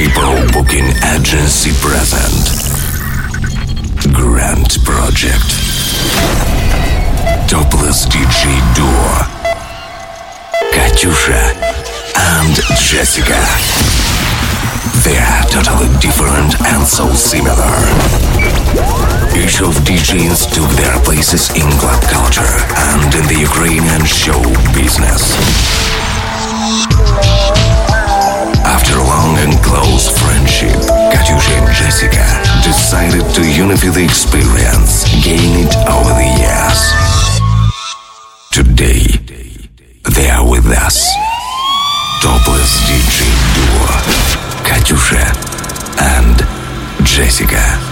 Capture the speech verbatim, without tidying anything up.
People Booking Agency present Grand Project. Topless ди джей duo Katyusha and Jessica. They are totally different and so similar. Each of ди джейs took their places in club culture and in the Ukrainian show business. After long and close friendship, Katyusha and Jessica decided to unify the experience, gain it over the years. Today, they are with us. Topless ди джей duo Katyusha and Jessica.